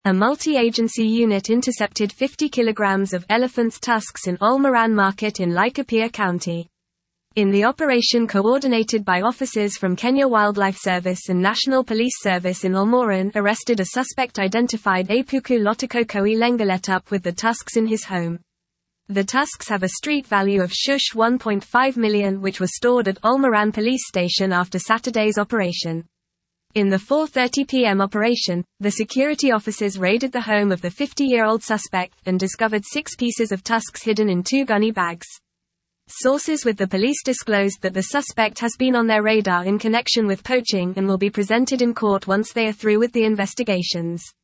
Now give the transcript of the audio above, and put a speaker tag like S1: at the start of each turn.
S1: A multi-agency unit intercepted 50 kilograms of elephant's tusks in Olmoran Market in Laikipia County. In the operation coordinated by officers from Kenya Wildlife Service and National Police Service in Olmoran arrested a suspect identified Apuku Lotikokoi Lengalet with the tusks in his home. The tusks have a street value of Shush 1.5 million which was stored at Olmoran Police Station after Saturday's operation. In the 4:30 p.m. operation, the security officers raided the home of the 50-year-old suspect and discovered 6 pieces of tusks hidden in 2 gunny bags. Sources with the police disclosed that the suspect has been on their radar in connection with poaching and will be presented in court once they are through with the investigations.